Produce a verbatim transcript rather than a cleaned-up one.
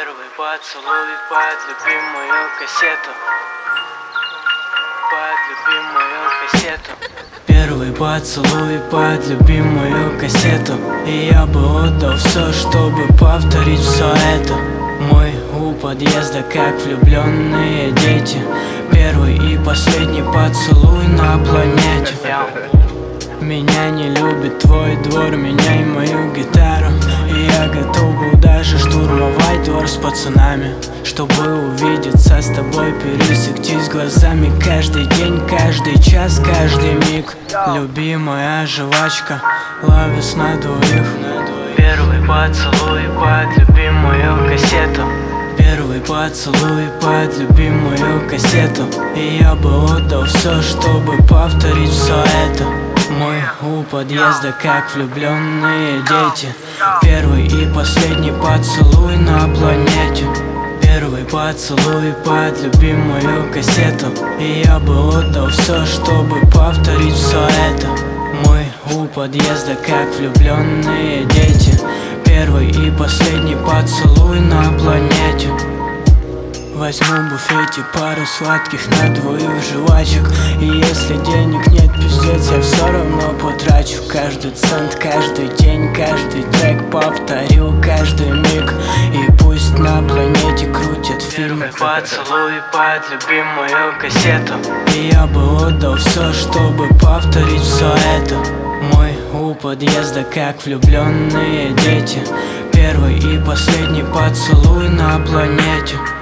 Первый поцелуй под любимую кассету, под любимую кассету. Первый поцелуй под любимую кассету. И я бы отдал все, чтобы повторить все это. Мы у подъезда, как влюбленные дети. Первый и последний поцелуй на планете. Меня не любит твой двор, меняй мою гитару. И я готов был даже штурмовать двор с пацанами, чтобы увидеться с тобой, пересектись глазами. Каждый день, каждый час, каждый миг. Любимая жвачка, ловис на двоих. Первый поцелуй под любимую кассету. Первый поцелуй под любимую кассету. И я бы отдал все, чтобы повторить все это. Мы у подъезда, как влюбленные дети. Первый и последний поцелуй на планете. Первый поцелуй под любимую кассету. И я бы отдал все, чтобы повторить все это. Мы у подъезда, как влюбленные дети. Первый и последний поцелуй на планете. Возьму в буфете пару сладких на двоих жвачек. И если денег нет, пиздец, я все равно потрачу. Каждый цент, каждый день, каждый трек повторю, каждый миг. И пусть на планете крутят фильм. Поцелуй под любимую кассету. И я бы отдал все, чтобы повторить все это. Мы у подъезда, как влюбленные дети. Первый и последний поцелуй на планете.